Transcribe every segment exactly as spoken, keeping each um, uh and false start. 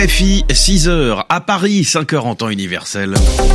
R F I, six heures. À Paris, cinq heures en temps universel.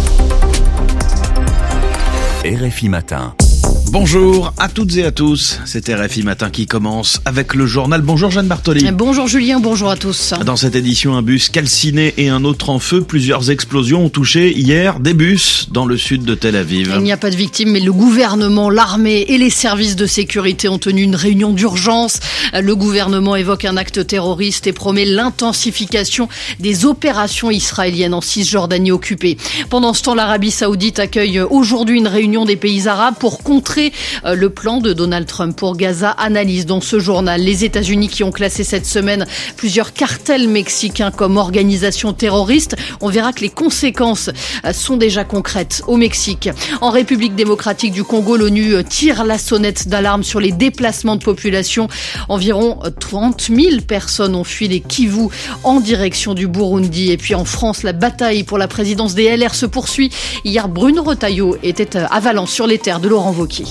R F I Matin. Bonjour à toutes et à tous, c'est R F I Matin qui commence avec le journal. Bonjour Jeanne Bartoli. Bonjour Julien, bonjour à tous. Dans cette édition, un bus calciné et un autre en feu. Plusieurs explosions ont touché hier des bus dans le sud de Tel Aviv. Il n'y a pas de victimes, mais le gouvernement, l'armée et les services de sécurité ont tenu une réunion d'urgence. Le gouvernement évoque un acte terroriste et promet l'intensification des opérations israéliennes en Cisjordanie occupée. Pendant ce temps, l'Arabie Saoudite accueille aujourd'hui une réunion des pays arabes pour contrer le plan de Donald Trump pour Gaza. Analyse dans ce journal. Les États-Unis qui ont classé cette semaine plusieurs cartels mexicains comme organisations terroristes. On verra que les conséquences sont déjà concrètes au Mexique. En République démocratique du Congo, l'ONU tire la sonnette d'alarme sur les déplacements de population. Environ trente mille personnes ont fui les Kivu en direction du Burundi. Et puis en France, la bataille pour la présidence des L R se poursuit. Hier, Bruno Retailleau était à Valence sur les terres de Laurent Wauquiez.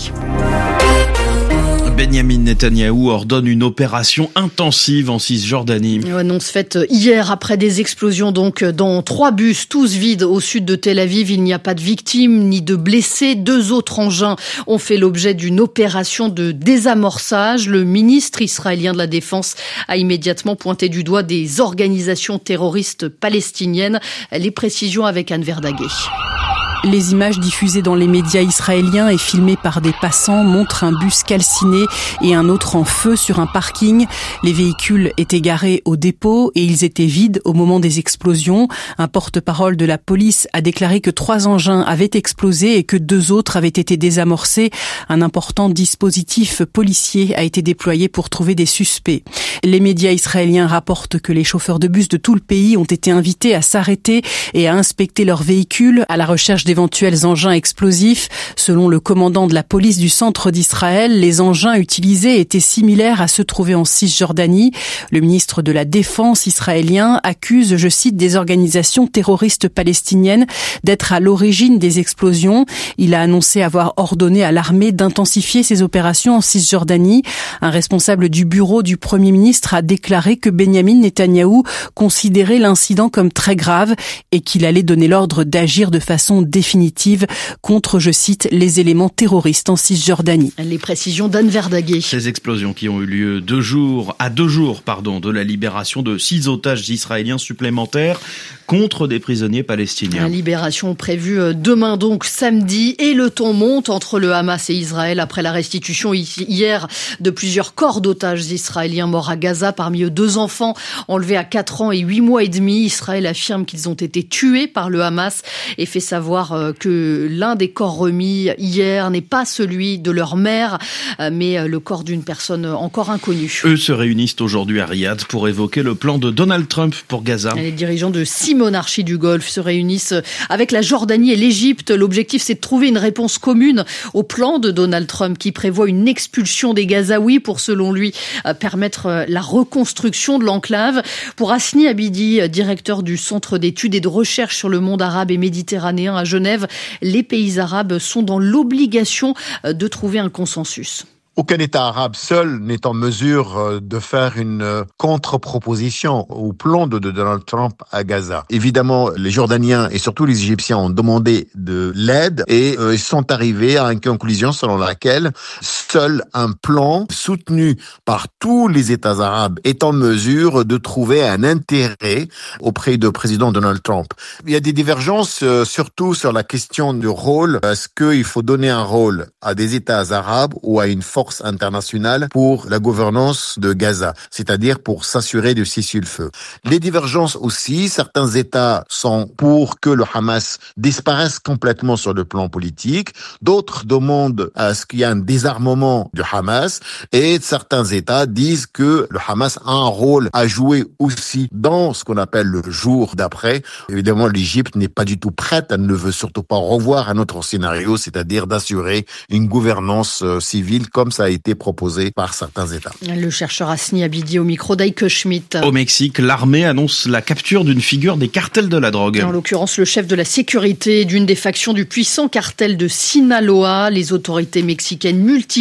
Benjamin Netanyahou ordonne une opération intensive en Cisjordanie. Annonce faite hier après des explosions donc dans trois bus, tous vides au sud de Tel Aviv. Il n'y a pas de victimes ni de blessés. Deux autres engins ont fait l'objet d'une opération de désamorçage. Le ministre israélien de la Défense a immédiatement pointé du doigt des organisations terroristes palestiniennes. Les précisions avec Anne Verdaguet. Les images diffusées dans les médias israéliens et filmées par des passants montrent un bus calciné et un autre en feu sur un parking. Les véhicules étaient garés au dépôt et ils étaient vides au moment des explosions. Un porte-parole de la police a déclaré que trois engins avaient explosé et que deux autres avaient été désamorcés. Un important dispositif policier a été déployé pour trouver des suspects. Les médias israéliens rapportent que les chauffeurs de bus de tout le pays ont été invités à s'arrêter et à inspecter leurs véhicules à la recherche d'éventuels engins explosifs. Selon le commandant de la police du centre d'Israël, les engins utilisés étaient similaires à ceux trouvés en Cisjordanie. Le ministre de la Défense israélien accuse, je cite, des organisations terroristes palestiniennes d'être à l'origine des explosions. Il a annoncé avoir ordonné à l'armée d'intensifier ses opérations en Cisjordanie. Un responsable du bureau du Premier ministre a déclaré que Benjamin Netanyahou considérait l'incident comme très grave et qu'il allait donner l'ordre d'agir de façon définitive contre, je cite, les éléments terroristes en Cisjordanie. Les précisions d'Anne Verdaguet. Ces explosions qui ont eu lieu deux jours, à deux jours pardon, de la libération de six otages israéliens supplémentaires contre des prisonniers palestiniens. La libération prévue demain donc samedi et le ton monte entre le Hamas et Israël après la restitution hier de plusieurs corps d'otages israéliens morts à Gaza, parmi eux deux enfants enlevés à quatre ans et huit mois et demi. Israël affirme qu'ils ont été tués par le Hamas et fait savoir que l'un des corps remis hier n'est pas celui de leur mère, mais le corps d'une personne encore inconnue. Eux se réunissent aujourd'hui à Riyad pour évoquer le plan de Donald Trump pour Gaza. Les dirigeants de six monarchies du Golfe se réunissent avec la Jordanie et l'Égypte. L'objectif, c'est de trouver une réponse commune au plan de Donald Trump qui prévoit une expulsion des Gazaouis pour, selon lui, permettre la reconstruction de l'enclave. Pour Hasni Abidi, directeur du Centre d'études et de recherche sur le monde arabe et méditerranéen à Genève, les pays arabes sont dans l'obligation de trouver un consensus. Aucun État arabe seul n'est en mesure de faire une contre-proposition au plan de Donald Trump à Gaza. Évidemment, les Jordaniens et surtout les Égyptiens ont demandé de l'aide et ils sont arrivés à une conclusion selon laquelle seul un plan soutenu par tous les États arabes est en mesure de trouver un intérêt auprès du président Donald Trump. Il y a des divergences surtout sur la question du rôle. Est-ce qu'il faut donner un rôle à des États arabes ou à une force internationale pour la gouvernance de Gaza, c'est-à-dire pour s'assurer du cessez-le-feu. Les divergences aussi, certains États sont pour que le Hamas disparaisse complètement sur le plan politique, d'autres demandent à ce qu'il y ait un désarmement du Hamas et certains États disent que le Hamas a un rôle à jouer aussi dans ce qu'on appelle le jour d'après. Évidemment, l'Égypte n'est pas du tout prête, elle ne veut surtout pas revoir un autre scénario, c'est-à-dire d'assurer une gouvernance civile comme ça a été proposé par certains États. Le chercheur Hasni Abidi au micro d'Aike Schmidt. Au Mexique, l'armée annonce la capture d'une figure des cartels de la drogue. En l'occurrence, le chef de la sécurité d'une des factions du puissant cartel de Sinaloa. Les autorités mexicaines multiplient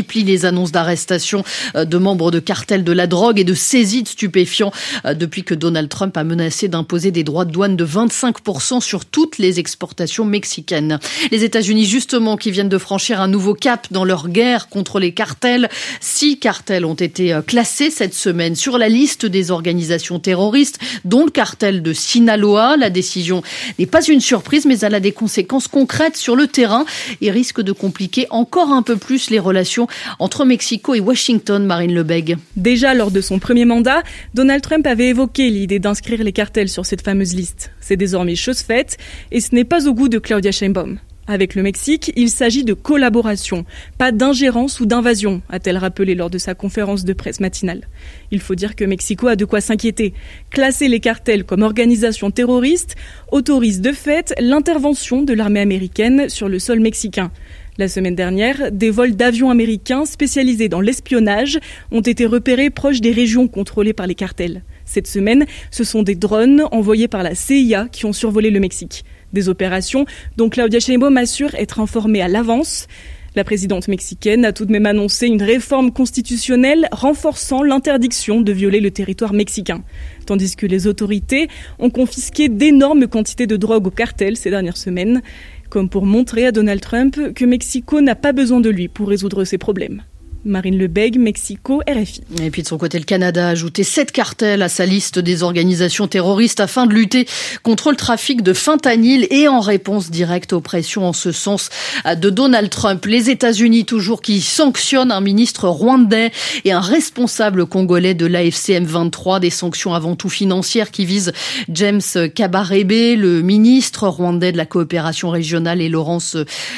multiplie les annonces d'arrestation de membres de cartels de la drogue et de saisie de stupéfiants depuis que Donald Trump a menacé d'imposer des droits de douane de vingt-cinq pour cent sur toutes les exportations mexicaines. Les États-Unis, justement, qui viennent de franchir un nouveau cap dans leur guerre contre les cartels. Six cartels ont été classés cette semaine sur la liste des organisations terroristes, dont le cartel de Sinaloa. La décision n'est pas une surprise, mais elle a des conséquences concrètes sur le terrain et risque de compliquer encore un peu plus les relations entre Mexico et Washington. Marine Lebègue. Déjà lors de son premier mandat, Donald Trump avait évoqué l'idée d'inscrire les cartels sur cette fameuse liste. C'est désormais chose faite et ce n'est pas au goût de Claudia Sheinbaum. Avec le Mexique, il s'agit de collaboration, pas d'ingérence ou d'invasion, a-t-elle rappelé lors de sa conférence de presse matinale. Il faut dire que Mexico a de quoi s'inquiéter. Classer les cartels comme organisation terroriste autorise de fait l'intervention de l'armée américaine sur le sol mexicain. La semaine dernière, des vols d'avions américains spécialisés dans l'espionnage ont été repérés proches des régions contrôlées par les cartels. Cette semaine, ce sont des drones envoyés par la C I A qui ont survolé le Mexique. Des opérations dont Claudia Sheinbaum assure être informée à l'avance. La présidente mexicaine a tout de même annoncé une réforme constitutionnelle renforçant l'interdiction de violer le territoire mexicain. Tandis que les autorités ont confisqué d'énormes quantités de drogue aux cartels ces dernières semaines, comme pour montrer à Donald Trump que Mexico n'a pas besoin de lui pour résoudre ses problèmes. Marine Lebègue, Mexico, R F I. Et puis de son côté, le Canada a ajouté sept cartels à sa liste des organisations terroristes afin de lutter contre le trafic de fentanyl et en réponse directe aux pressions en ce sens de Donald Trump. Les États-Unis toujours qui sanctionnent un ministre rwandais et un responsable congolais de l'A F C M vingt-trois, des sanctions avant tout financières qui visent James Kabarebe, le ministre rwandais de la coopération régionale, et Lawrence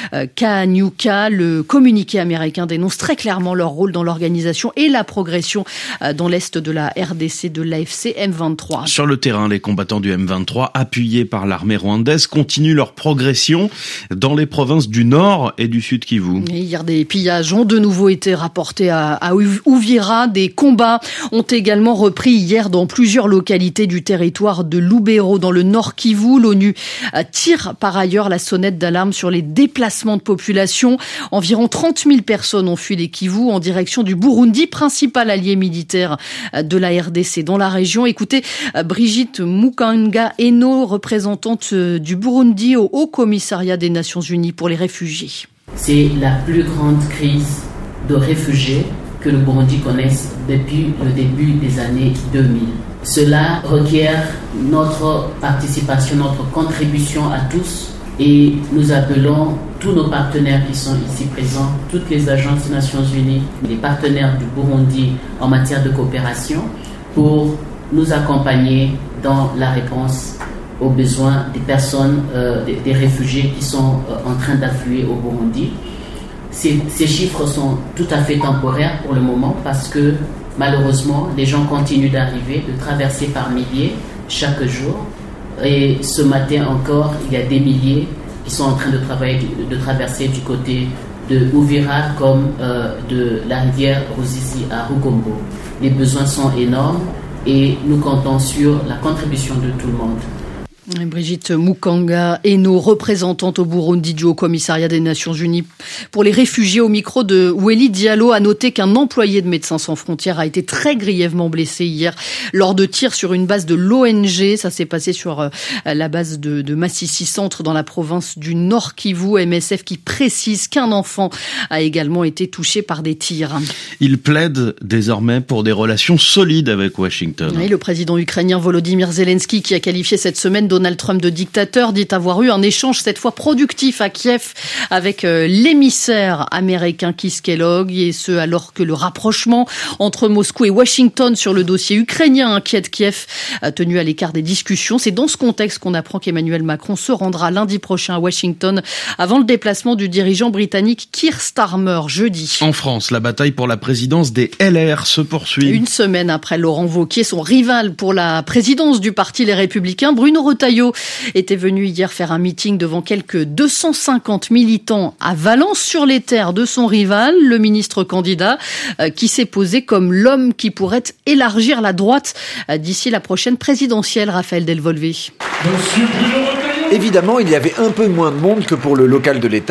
Kanyuka. Le communiqué américain dénonce très clairement leur rôle dans l'organisation et la progression dans l'est de la R D C de l'A F C M vingt-trois. Sur le terrain, les combattants du M vingt-trois, appuyés par l'armée rwandaise, continuent leur progression dans les provinces du Nord et du Sud Kivu. Et hier, des pillages ont de nouveau été rapportés à, à Uvira. Des combats ont également repris hier dans plusieurs localités du territoire de Lubero, dans le Nord Kivu. L'ONU tire par ailleurs la sonnette d'alarme sur les déplacements de population. Environ trente mille personnes ont fui les Kivu en direction du Burundi, principal allié militaire de la R D C dans la région. Écoutez Brigitte Mukanga Eno, représentante du Burundi au Haut Commissariat des Nations Unies pour les réfugiés. C'est la plus grande crise de réfugiés que le Burundi connaisse depuis le début des années deux mille. Cela requiert notre participation, notre contribution à tous. Et nous appelons tous nos partenaires qui sont ici présents, toutes les agences des Nations Unies, les partenaires du Burundi en matière de coopération, pour nous accompagner dans la réponse aux besoins des personnes, euh, des, des réfugiés qui sont euh, en train d'affluer au Burundi. Ces, ces chiffres sont tout à fait temporaires pour le moment parce que malheureusement, les gens continuent d'arriver, de traverser par milliers chaque jour. Et ce matin encore, il y a des milliers qui sont en train de travailler, de, de traverser du côté de Uvira comme euh, de la rivière Ruzizi à Rugombo. Les besoins sont énormes et nous comptons sur la contribution de tout le monde. Brigitte Mukanga Eno, représentante au Burundi du Haut Commissariat des Nations Unies pour les réfugiés, au micro de Welly Diallo. A noter qu'un employé de Médecins sans frontières a été très grièvement blessé hier lors de tirs sur une base de l'O N G. Ça s'est passé sur la base de, de Massissi Centre dans la province du Nord Kivu. M S F qui précise qu'un enfant a également été touché par des tirs. Il plaide désormais pour des relations solides avec Washington. Et le président ukrainien Volodymyr Zelensky, qui a qualifié cette semaine Donald Trump de dictateur, dit avoir eu un échange cette fois productif à Kiev avec euh, l'émissaire américain Keith Kellogg, et ce alors que le rapprochement entre Moscou et Washington sur le dossier ukrainien inquiète Kiev, euh, tenu à l'écart des discussions. C'est dans ce contexte qu'on apprend qu'Emmanuel Macron se rendra lundi prochain à Washington avant le déplacement du dirigeant britannique Keir Starmer jeudi. En France, la bataille pour la présidence des L R se poursuit. Une semaine après Laurent Wauquiez, son rival pour la présidence du parti Les Républicains, Bruno Retailleau était venu hier faire un meeting devant quelques deux cent cinquante militants à Valence, sur les terres de son rival, le ministre candidat, euh, qui s'est posé comme l'homme qui pourrait élargir la droite euh, d'ici la prochaine présidentielle. Raphaël Delvolvé. Évidemment, il y avait un peu moins de monde que pour le local de l'étape,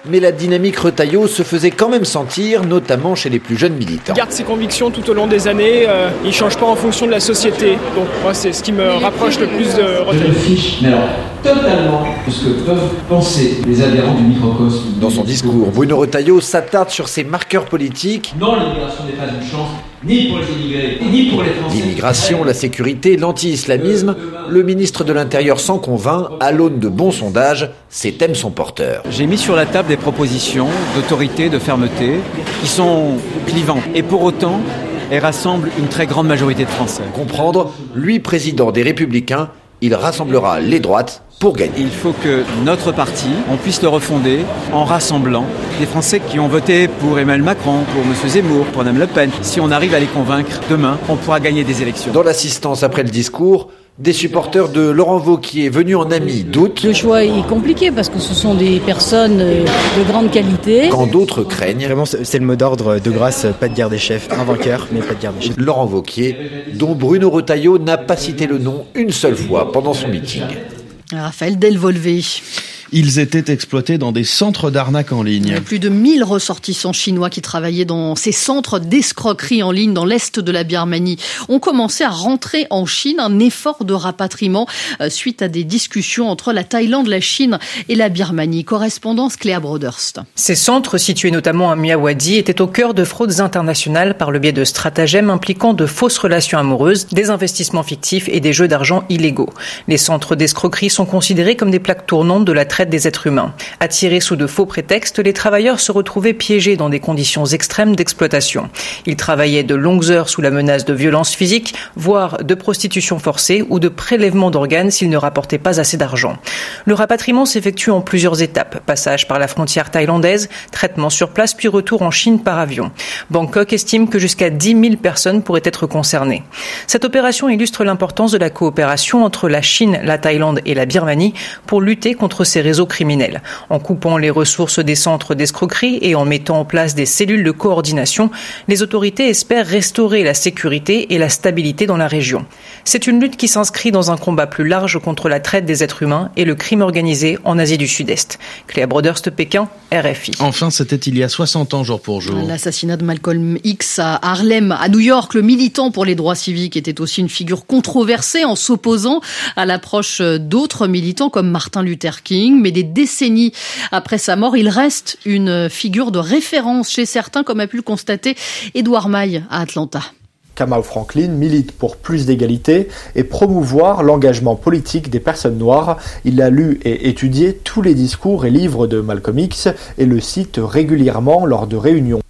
Mais la dynamique Retailleau se faisait quand même sentir, notamment chez les plus jeunes militants. Il garde ses convictions tout au long des années, euh, il ne change pas en fonction de la société. Donc moi, c'est ce qui me rapproche le plus de Retailleau. Je me fiche, mais alors, totalement, de ce que peuvent penser les adhérents du microcosme. Dans son discours, Bruno Retailleau s'attarde sur ses marqueurs politiques. Non, l'immigration n'est pas une chance, ni pour les immigrés, ni pour les Français. L'immigration, la sécurité, l'anti-islamisme, le ministre de l'Intérieur s'en convainc, à l'aune de bons sondages, ces thèmes sont porteurs. J'ai mis sur la table des propositions d'autorité, de fermeté, qui sont clivantes. Et pour autant, elles rassemblent une très grande majorité de Français. Comprendre, lui, président des Républicains, il rassemblera les droites pour gagner. Il faut que notre parti, on puisse le refonder en rassemblant des Français qui ont voté pour Emmanuel Macron, pour M. Zemmour, pour Mme Le Pen. Si on arrive à les convaincre, demain, on pourra gagner des élections. Dans l'assistance après le discours, des supporters de Laurent Wauquiez venus en amis doutent. Le choix est compliqué parce que ce sont des personnes de grande qualité. Quand d'autres craignent. Vraiment, c'est le mot d'ordre de grâce, pas de guerre des chefs. Un vainqueur, mais pas de guerre des chefs. Laurent Wauquiez, dont Bruno Retailleau n'a pas cité le nom une seule fois pendant son meeting. Raphaël Delvolvé. Ils étaient exploités dans des centres d'arnaque en ligne. Il y a plus de mille ressortissants chinois qui travaillaient dans ces centres d'escroquerie en ligne dans l'est de la Birmanie ont commencé à rentrer en Chine, un effort de rapatriement suite à des discussions entre la Thaïlande, la Chine et la Birmanie. Correspondance Cléa Broderst. Ces centres, situés notamment à Myawaddy, étaient au cœur de fraudes internationales par le biais de stratagèmes impliquant de fausses relations amoureuses, des investissements fictifs et des jeux d'argent illégaux. Les centres d'escroquerie sont considérés comme des plaques tournantes de la traite des êtres humains. Attirés sous de faux prétextes, les travailleurs se retrouvaient piégés dans des conditions extrêmes d'exploitation. Ils travaillaient de longues heures sous la menace de violences physiques, voire de prostitution forcée ou de prélèvement d'organes s'ils ne rapportaient pas assez d'argent. Le rapatriement s'effectue en plusieurs étapes. Passage par la frontière thaïlandaise, traitement sur place puis retour en Chine par avion. Bangkok estime que jusqu'à dix mille personnes pourraient être concernées. Cette opération illustre l'importance de la coopération entre la Chine, la Thaïlande et la Birmanie pour lutter contre ces réseaux criminels. En coupant les ressources des centres d'escroquerie et en mettant en place des cellules de coordination, les autorités espèrent restaurer la sécurité et la stabilité dans la région. C'est une lutte qui s'inscrit dans un combat plus large contre la traite des êtres humains et le crime organisé en Asie du Sud-Est. Cléa Broderst, Pékin, R F I. Enfin, c'était il y a soixante ans jour pour jour. L'assassinat de Malcolm X à Harlem, à New York. Le militant pour les droits civiques était aussi une figure controversée en s'opposant à l'approche d'autres militants comme Martin Luther King. Mais des décennies après sa mort, il reste une figure de référence chez certains, comme a pu le constater Édouard Maille à Atlanta. Kamau Franklin milite pour plus d'égalité et promouvoir l'engagement politique des personnes noires. Il a lu et étudié tous les discours et livres de Malcolm X et le cite régulièrement lors de réunions.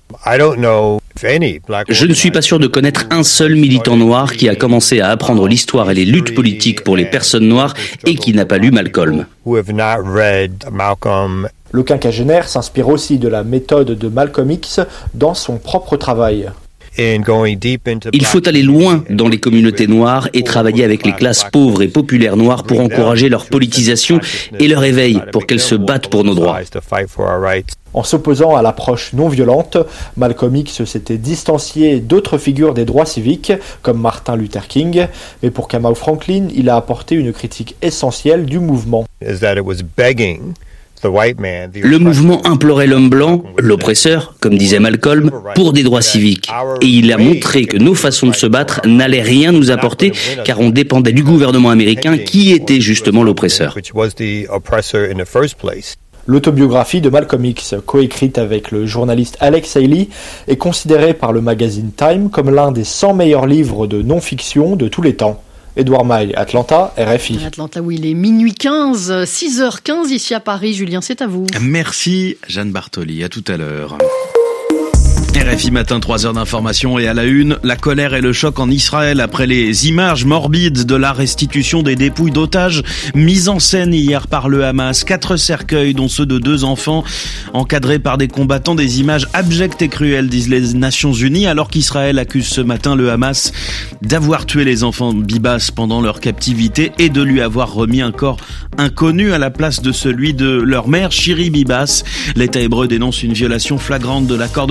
Je ne suis pas sûr de connaître un seul militant noir qui a commencé à apprendre l'histoire et les luttes politiques pour les personnes noires et qui n'a pas lu Malcolm. Le quinquagénaire s'inspire aussi de la méthode de Malcolm X dans son propre travail. Il faut aller loin dans les communautés noires et travailler avec les classes pauvres et populaires noires pour encourager leur politisation et leur éveil pour qu'elles se battent pour nos droits. En s'opposant à l'approche non violente, Malcolm X s'était distancié d'autres figures des droits civiques, comme Martin Luther King, mais pour Kamau Franklin, il a apporté une critique essentielle du mouvement. Le mouvement implorait l'homme blanc, l'oppresseur, comme disait Malcolm, pour des droits civiques. Et il a montré que nos façons de se battre n'allaient rien nous apporter, car on dépendait du gouvernement américain qui était justement l'oppresseur. L'autobiographie de Malcolm X, coécrite avec le journaliste Alex Haley, est considérée par le magazine Time comme l'un des cent meilleurs livres de non-fiction de tous les temps. Édouard Maille, Atlanta, R F I. Atlanta, où il est minuit quinze, six heures quinze ici à Paris. Julien, c'est à vous. Merci Jeanne Bartoli, à tout à l'heure. R F I Matin, trois heures d'information et à la une, la colère et le choc en Israël après les images morbides de la restitution des dépouilles d'otages mises en scène hier par le Hamas. Quatre cercueils, dont ceux de deux enfants, encadrés par des combattants, des images abjectes et cruelles, disent les Nations Unies, alors qu'Israël accuse ce matin le Hamas d'avoir tué les enfants Bibas pendant leur captivité et de lui avoir remis un corps inconnu à la place de celui de leur mère, Shiri Bibas. L'État hébreu dénonce une violation flagrante de l'accord de cessez-le-feu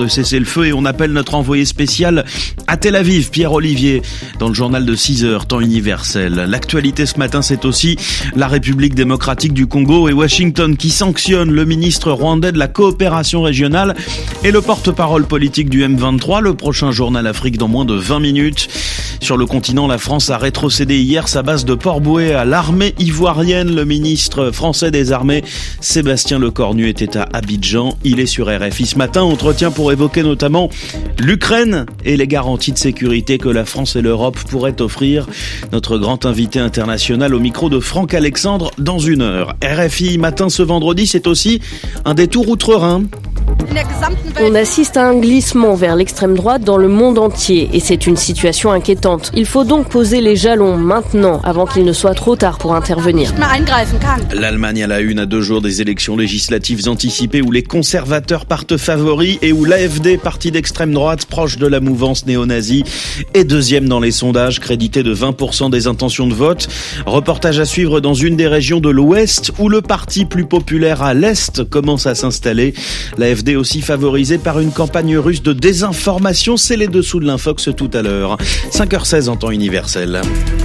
feu et on appelle notre envoyé spécial à Tel Aviv, Pierre Olivier, dans le journal de six heures, temps universel. L'actualité ce matin, c'est aussi la République démocratique du Congo et Washington qui sanctionne le ministre rwandais de la coopération régionale et le porte-parole politique du M vingt-trois. Le prochain journal Afrique dans moins de vingt minutes. Sur le continent, la France a rétrocédé hier sa base de Port-Bouët à l'armée ivoirienne. Le ministre français des armées, Sébastien Lecornu, était à Abidjan. Il est sur R F I ce matin. Entretien pour évoquer notamment l'Ukraine et les garanties de sécurité que la France et l'Europe pourraient offrir. Notre grand invité international au micro de Franck Alexandre dans une heure. R F I matin ce vendredi, c'est aussi un détour outre-Rhin. On assiste à un glissement vers l'extrême droite dans le monde entier et c'est une situation inquiétante. Il faut donc poser les jalons maintenant avant qu'il ne soit trop tard pour intervenir. L'Allemagne à la une à deux jours des élections législatives anticipées où les conservateurs partent favoris et où l'A F D, parti d'extrême droite proche de la mouvance néo-nazie, est deuxième dans les sondages, crédité de vingt pour cent des intentions de vote. Reportage à suivre dans une des régions de l'Ouest où le parti plus populaire à l'Est commence à s'installer. L'A F D aussi favorisée par une campagne russe de désinformation. C'est les dessous de l'Infox tout à l'heure. cinq heures seize en temps universel.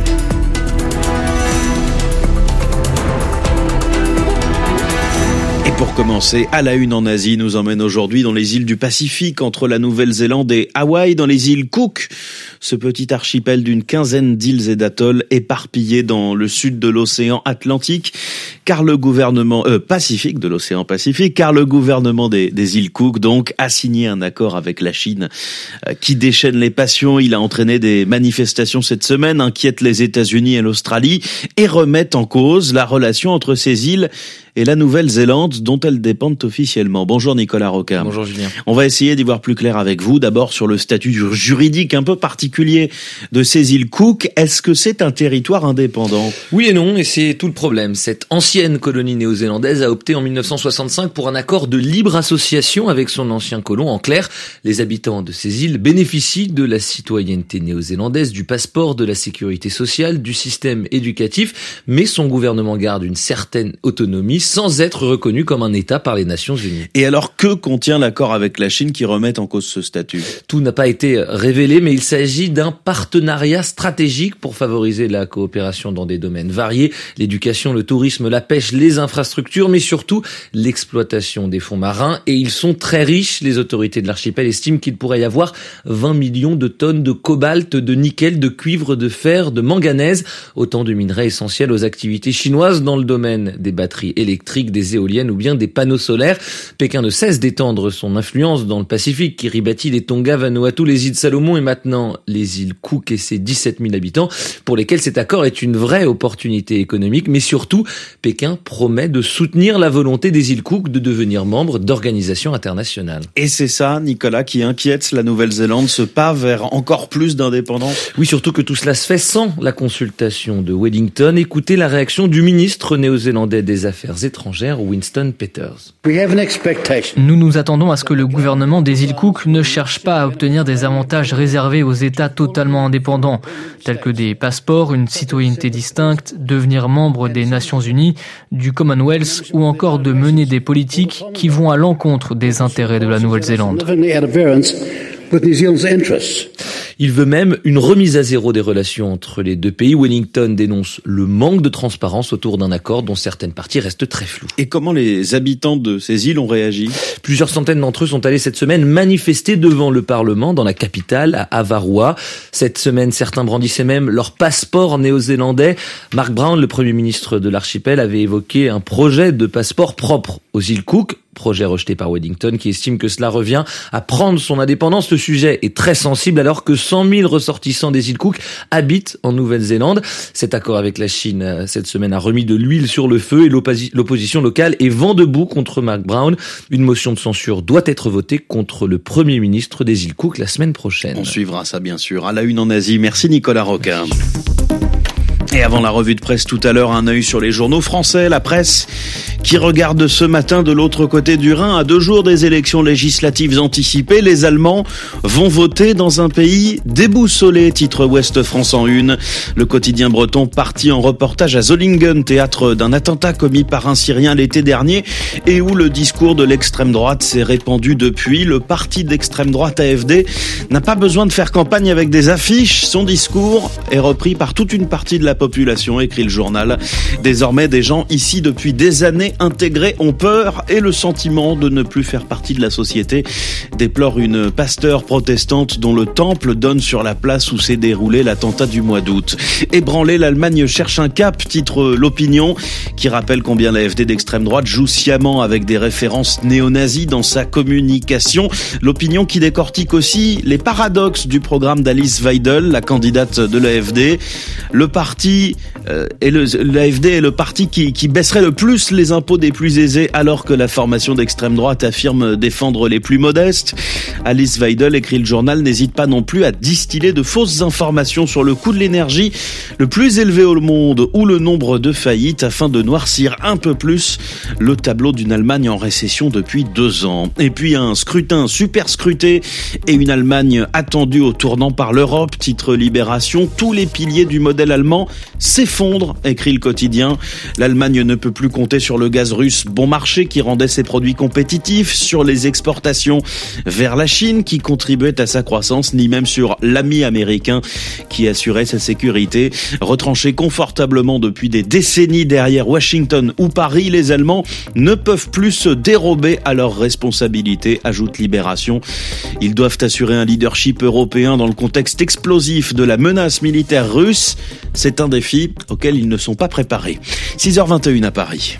Et pour commencer, à la une en Asie, nous emmène aujourd'hui dans les îles du Pacifique, entre la Nouvelle-Zélande et Hawaï, dans les îles Cook. Ce petit archipel d'une quinzaine d'îles et d'atolls éparpillés dans le sud de l'océan Atlantique, car le gouvernement euh, Pacifique de l'océan Pacifique, car le gouvernement des, des îles Cook donc a signé un accord avec la Chine euh, qui déchaîne les passions. Il a entraîné des manifestations cette semaine, inquiète les États-Unis et l'Australie et remet en cause la relation entre ces îles et la Nouvelle-Zélande dont elles dépendent officiellement. Bonjour Nicolas Roca. Bonjour Julien. On va essayer d'y voir plus clair avec vous. D'abord sur le statut juridique un peu particulier de ces îles Cook. Est-ce que c'est un territoire indépendant ? Oui et non, et c'est tout le problème. Cette ancienne colonie néo-zélandaise a opté en mille neuf cent soixante-cinq pour un accord de libre association avec son ancien colon. En clair, les habitants de ces îles bénéficient de la citoyenneté néo-zélandaise, du passeport, de la sécurité sociale, du système éducatif, mais son gouvernement garde une certaine autonomie sans être reconnu comme un État par les Nations Unies. Et alors, que contient l'accord avec la Chine qui remet en cause ce statut ? Tout n'a pas été révélé, mais il s'agit d'un partenariat stratégique pour favoriser la coopération dans des domaines variés, l'éducation, le tourisme, la pêche, les infrastructures, mais surtout l'exploitation des fonds marins. Et ils sont très riches. Les autorités de l'archipel estiment qu'il pourrait y avoir vingt millions de tonnes de cobalt, de nickel, de cuivre, de fer, de manganèse, autant de minerais essentiels aux activités chinoises dans le domaine des batteries électriques, des éoliennes ou bien des panneaux solaires. Pékin ne cesse d'étendre son influence dans le Pacifique. Kiribati, les Tonga, Vanuatu, les îles Salomon et maintenant les îles Cook et ses dix-sept mille habitants pour lesquels cet accord est une vraie opportunité économique. Mais surtout, Pékin promet de soutenir la volonté des îles Cook de devenir membres d'organisations internationales. Et c'est ça, Nicolas, qui inquiète la Nouvelle-Zélande, ce pas vers encore plus d'indépendance ? Oui, surtout que tout cela se fait sans la consultation de Wellington. Écoutez la réaction du ministre néo-zélandais des Affaires étrangères, Winston Peters. Nous nous attendons à ce que le gouvernement des îles Cook ne cherche pas à obtenir des avantages réservés aux États totalement indépendants, tels que des passeports, une citoyenneté distincte, devenir membre des Nations Unies, du Commonwealth ou encore de mener des politiques qui vont à l'encontre des intérêts de la Nouvelle-Zélande. Il veut même une remise à zéro des relations entre les deux pays. Wellington dénonce le manque de transparence autour d'un accord dont certaines parties restent très floues. Et comment les habitants de ces îles ont réagi ? Plusieurs centaines d'entre eux sont allés cette semaine manifester devant le Parlement dans la capitale, à Avarua. Cette semaine, certains brandissaient même leur passeport néo-zélandais. Mark Brown, le premier ministre de l'archipel, avait évoqué un projet de passeport propre aux îles Cook. Projet rejeté par Wellington qui estime que cela revient à prendre son indépendance. Le sujet est très sensible alors que cent mille ressortissants des îles Cook habitent en Nouvelle-Zélande. Cet accord avec la Chine cette semaine a remis de l'huile sur le feu et l'opposi- l'opposition locale est vent debout contre Mark Brown. Une motion de censure doit être votée contre le Premier ministre des îles Cook la semaine prochaine. On suivra ça bien sûr à la une en Asie. Merci Nicolas Roca. Et avant la revue de presse tout à l'heure, un œil sur les journaux français, la presse qui regarde ce matin de l'autre côté du Rhin. À deux jours des élections législatives anticipées, les Allemands vont voter dans un pays déboussolé, titre Ouest France en une. Le quotidien breton parti en reportage à Zollingen, théâtre d'un attentat commis par un Syrien l'été dernier et où le discours de l'extrême droite s'est répandu depuis. Le parti d'extrême droite A F D n'a pas besoin de faire campagne avec des affiches. Son discours est repris par toute une partie de la population, écrit le journal. Désormais, des gens ici depuis des années intégrés ont peur et le sentiment de ne plus faire partie de la société, déplore une pasteur protestante dont le temple donne sur la place où s'est déroulé l'attentat du mois d'août. Ébranlé, l'Allemagne cherche un cap, titre l'Opinion, qui rappelle combien la A F D d'extrême droite joue sciemment avec des références néo-nazis dans sa communication. L'Opinion qui décortique aussi les paradoxes du programme d'Alice Weidel, la candidate de l'A F D. Le parti euh, et le, l'A F D est le parti qui, qui baisserait le plus les impôts des plus aisés, alors que la formation d'extrême droite affirme défendre les plus modestes. Alice Weidel, écrit le journal, n'hésite pas non plus à distiller de fausses informations sur le coût de l'énergie, le plus élevé au monde, ou le nombre de faillites, afin de noircir un peu plus le tableau d'une Allemagne en récession depuis deux ans. Et puis un scrutin super scruté et une Allemagne attendue au tournant par l'Europe, titre Libération. Tous les piliers du modèle allemand s'effondrent, écrit le quotidien. L'Allemagne ne peut plus compter sur le gaz russe bon marché qui rendait ses produits compétitifs, sur les exportations vers la Chine qui contribuait à sa croissance, ni même sur l'ami américain qui assurait sa sécurité. Retranchés confortablement depuis des décennies derrière Washington ou Paris, les Allemands ne peuvent plus se dérober à leurs responsabilités, ajoute Libération. Ils doivent assurer un leadership européen dans le contexte explosif de la menace militaire russe. C'est un défi auquel ils ne sont pas préparés. six heures vingt et une à Paris.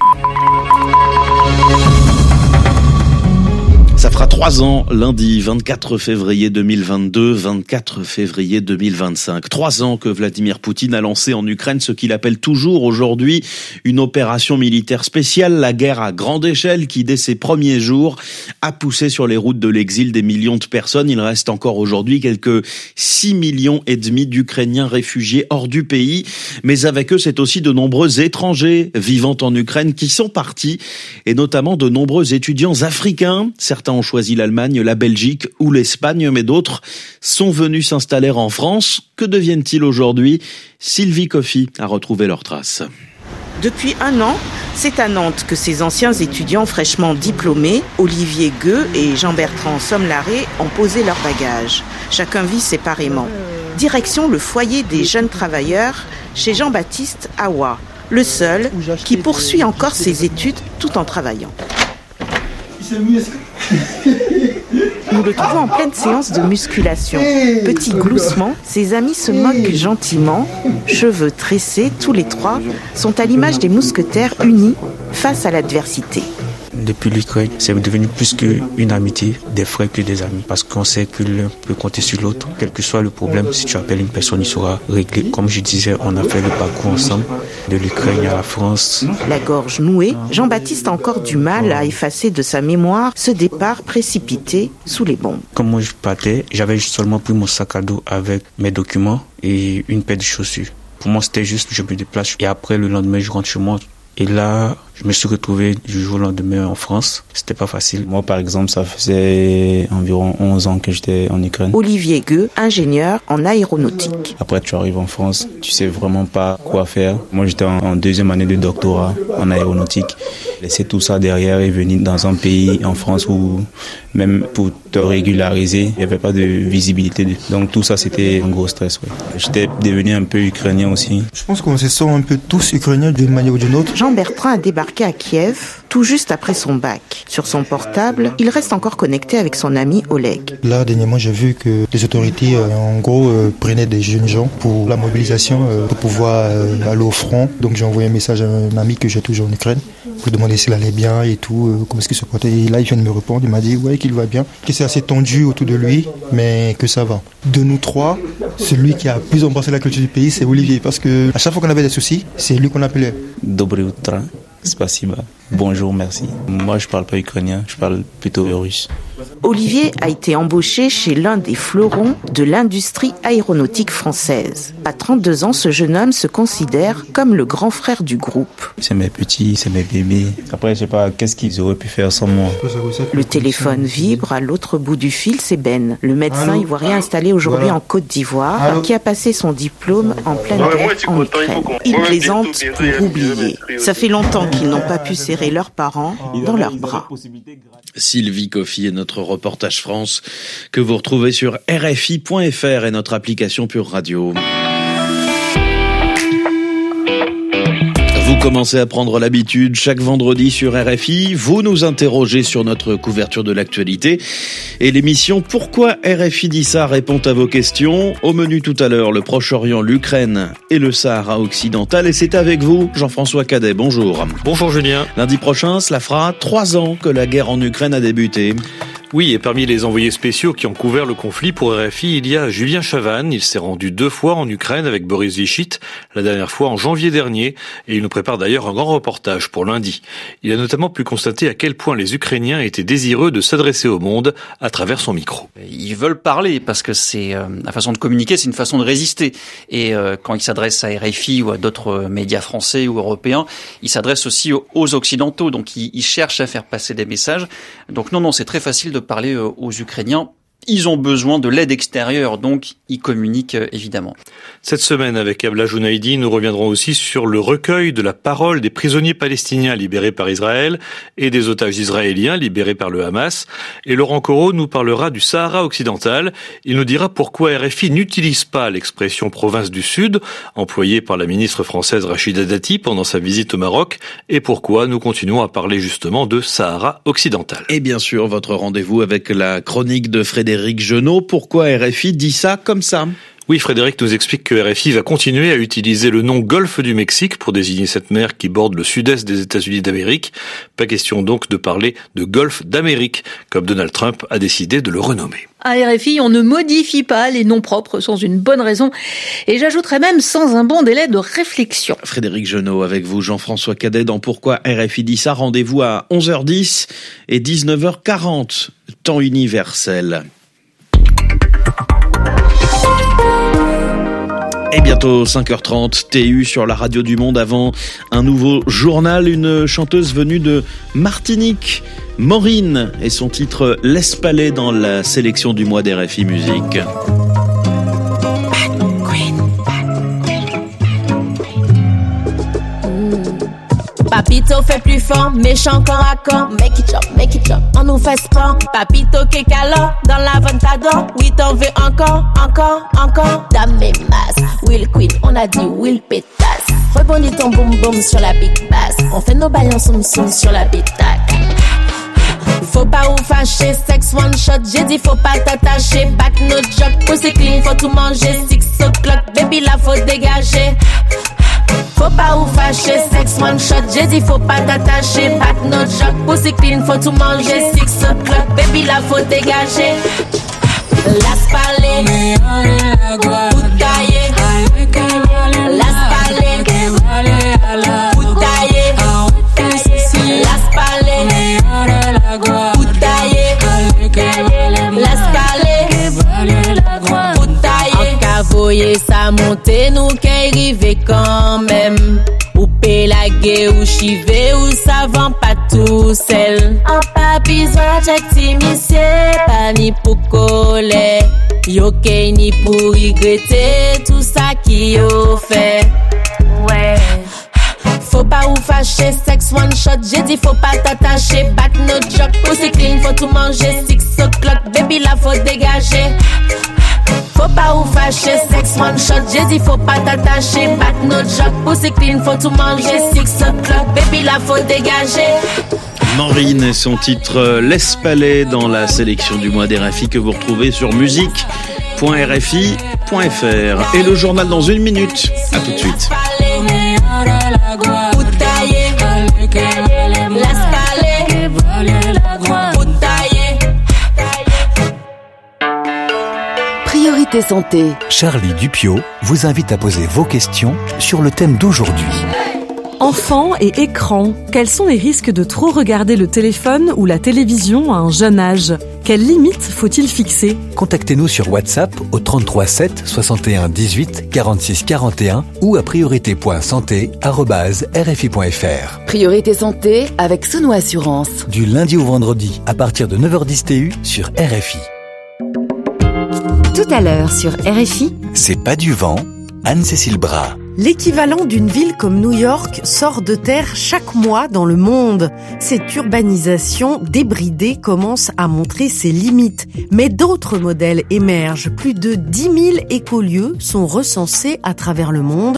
Ça fera trois ans, lundi vingt-quatre février deux mille vingt-deux, vingt-quatre février deux mille vingt-cinq. Trois ans que Vladimir Poutine a lancé en Ukraine ce qu'il appelle toujours aujourd'hui une opération militaire spéciale, la guerre à grande échelle qui, dès ses premiers jours, a poussé sur les routes de l'exil des millions de personnes. Il reste encore aujourd'hui quelques six millions et demi d'Ukrainiens réfugiés hors du pays. Mais avec eux, c'est aussi de nombreux étrangers vivant en Ukraine qui sont partis, et notamment de nombreux étudiants africains. Certains ont choisi l'Allemagne, la Belgique ou l'Espagne, mais d'autres sont venus s'installer en France. Que deviennent-ils aujourd'hui ? Sylvie Coffy a retrouvé leurs traces. Depuis un an, c'est à Nantes que ces anciens étudiants fraîchement diplômés, Olivier Gueux et Jean-Bertrand Sommelaré, ont posé leurs bagages. Chacun vit séparément. Direction le foyer des jeunes travailleurs chez Jean-Baptiste Awa, le seul qui poursuit encore ses études tout en travaillant. Nous le trouvons en pleine séance de musculation. Petit gloussement, ses amis se moquent gentiment. Cheveux tressés, tous les trois, sont à l'image des mousquetaires unis face à l'adversité. Depuis l'Ukraine, c'est devenu plus qu'une amitié, des frères que des amis. Parce qu'on sait que l'un peut compter sur l'autre. Quel que soit le problème, si tu appelles une personne, il sera réglé. Comme je disais, on a fait le parcours ensemble, de l'Ukraine à la France. La gorge nouée, Jean-Baptiste a encore du mal à effacer de sa mémoire ce départ précipité sous les bombes. Comme moi je partais, j'avais seulement pris mon sac à dos avec mes documents et une paire de chaussures. Pour moi, c'était juste, je me déplace. Et après, le lendemain, je rentre chez moi. Et là, je me suis retrouvé du jour au lendemain en France. C'était pas facile. Moi, par exemple, ça faisait environ onze ans que j'étais en Ukraine. Olivier Gueux, ingénieur en aéronautique. Après, tu arrives en France, tu sais vraiment pas quoi faire. Moi, j'étais en deuxième année de doctorat en aéronautique. Laisser tout ça derrière et venir dans un pays, en France, où même pour te régulariser, il n'y avait pas de visibilité. Donc tout ça, c'était un gros stress. Ouais. J'étais devenu un peu ukrainien aussi. Je pense qu'on se sent un peu tous ukrainiens d'une manière ou d'une autre. Jean-Bertrand a débarqué à Kiev tout juste après son bac. Sur son portable, il reste encore connecté avec son ami Oleg. Là, dernièrement, j'ai vu que les autorités, euh, en gros, euh, prenaient des jeunes gens pour la mobilisation, euh, pour pouvoir euh, aller au front. Donc j'ai envoyé un message à un ami que j'ai toujours en Ukraine pour demander s'il allait bien et tout, euh, comment est-ce qu'il se portait. Et là, il vient de me répondre, il m'a dit ouais, qu'il va bien, que c'est assez tendu autour de lui, mais que ça va. De nous trois, celui qui a plus embrassé la culture du pays, c'est Olivier, parce que à chaque fois qu'on avait des soucis, c'est lui qu'on appelait. Доброе утро, спасибо. bonjour, merci. Moi, je parle pas ukrainien, je parle plutôt russe. Olivier a été embauché chez l'un des fleurons de l'industrie aéronautique française. À trente-deux ans, ce jeune homme se considère comme le grand frère du groupe. C'est mes petits, c'est mes bébés. Après, je sais pas, qu'est-ce qu'ils auraient pu faire sans moi? Le téléphone vibre, à l'autre bout du fil, c'est Ben, le médecin ivoirien installé aujourd'hui en Côte d'Ivoire, Allô. qui a passé son diplôme en pleine guerre en Ukraine. Il plaisante pour oublier. Ça fait longtemps qu'ils n'ont pas pu serrer leurs parents dans leurs bras. Sylvie Coffy est notre reportage France que vous retrouvez sur R F I point F R et notre application Pure Radio. Vous commencez à prendre l'habitude, chaque vendredi sur R F I, vous nous interrogez sur notre couverture de l'actualité et l'émission Pourquoi R F I dit ça répond à vos questions. Au menu tout à l'heure, le Proche-Orient, l'Ukraine et le Sahara occidental. Et c'est avec vous, Jean-François Cadet. Bonjour. Bonjour Julien. Lundi prochain, cela fera trois ans que la guerre en Ukraine a débuté. Oui, et parmi les envoyés spéciaux qui ont couvert le conflit pour R F I, il y a Julien Chavannes. Il s'est rendu deux fois en Ukraine avec Boris Vichit, la dernière fois en janvier dernier, et il nous prépare d'ailleurs un grand reportage pour lundi. Il a notamment pu constater à quel point les Ukrainiens étaient désireux de s'adresser au monde à travers son micro. Ils veulent parler parce que c'est euh, la façon de communiquer, c'est une façon de résister. Et euh, quand ils s'adressent à R F I ou à d'autres médias français ou européens, ils s'adressent aussi aux, aux Occidentaux, donc ils, ils cherchent à faire passer des messages. Donc non, non, c'est très facile de parler aux Ukrainiens. Ils ont besoin de l'aide extérieure, donc ils communiquent évidemment. Cette semaine, avec Abla Jounaidi, nous reviendrons aussi sur le recueil de la parole des prisonniers palestiniens libérés par Israël et des otages israéliens libérés par le Hamas. Et Laurent Corot nous parlera du Sahara occidental. Il nous dira pourquoi R F I n'utilise pas l'expression province du Sud, employée par la ministre française Rachida Dati pendant sa visite au Maroc, et pourquoi nous continuons à parler justement de Sahara occidental. Et bien sûr, votre rendez-vous avec la chronique de Frédéric Frédéric Genot, pourquoi R F I dit ça comme ça ? Oui, Frédéric nous explique que R F I va continuer à utiliser le nom Golfe du Mexique pour désigner cette mer qui borde le sud-est des États-Unis d'Amérique. Pas question donc de parler de Golfe d'Amérique, comme Donald Trump a décidé de le renommer. À R F I, on ne modifie pas les noms propres sans une bonne raison, et j'ajouterais même sans un bon délai de réflexion. Frédéric Genot avec vous, Jean-François Cadet, dans Pourquoi R F I dit ça. Rendez-vous à onze heures dix et dix-neuf heures quarante, temps universel. Et bientôt cinq heures trente, T U sur la radio du Monde avant un nouveau journal, une chanteuse venue de Martinique, Maureen, et son titre Laisse Palais dans la sélection du mois d'R F I Musique. Papito fait plus fort, méchant corps à corps. Make it jump, make it jump, on nous fait sport. Papito que calo, dans la ventador. Oui, t'en veux encore, encore, encore. Dame et masse, Will Queen, on a dit Will Pétasse. Rebondis ton boum boum sur la big bass. On fait nos baillons soum soum sur la bitac. Faut pas ou fâcher, sex one shot. J'ai dit faut pas t'attacher. Back no joke, pussy clean, faut tout manger. Six o'clock, baby là faut dégager. Faut pas ou fâcher, sex one shot. J'ai dit faut pas t'attacher. Back no joke, pussy clean, faut tout manger. Six o'clock, baby là faut dégager. Las palais, poutaillé. Las palais, poutaillé. Las palais, poutaillé. Las palais, poutaillé. En cavoyer ça monte, nous qu'est arrivé quand même. Ou pélagué ou chivé ou savant pas tout seul. En pas besoin d'actimiser, pas ni pour coller. Yo kay ni pour regretter tout ça qui yo fait. Ouais. Faut pas ou fâcher, sex one shot. J'ai dit faut pas t'attacher. Back no joke, pussy clean, faut tout manger. Six o'clock, baby là faut dégager. Faut pas ou fâcher, sex one shot. J'ai dit faut pas t'attacher. Back no joke, pussy clean, faut tout manger. Six o'clock, baby là faut dégager. Maureen et son titre Laisse Palais dans la sélection du mois d'R F I que vous retrouvez sur musique point r f i point f r. Et le journal dans une minute. À tout de suite. Priorité santé. Charlie Dupio vous invite à poser vos questions sur le thème d'aujourd'hui. Enfants et écrans, quels sont les risques de trop regarder le téléphone ou la télévision à un jeune âge ? Quelles limites faut-il fixer ? Contactez-nous sur WhatsApp au trente-trois sept soixante et un dix-huit quarante-six quarante et un ou à priorité point santé arobase r f i point f r. Priorité santé avec Sono Assurance. Du lundi au vendredi à partir de neuf heures dix T U sur R F I. Tout à l'heure sur R F I. C'est pas du vent, Anne-Cécile Bras. L'équivalent d'une ville comme New York sort de terre chaque mois dans le monde. Cette urbanisation débridée commence à montrer ses limites. Mais d'autres modèles émergent. Plus de dix mille écolieux sont recensés à travers le monde.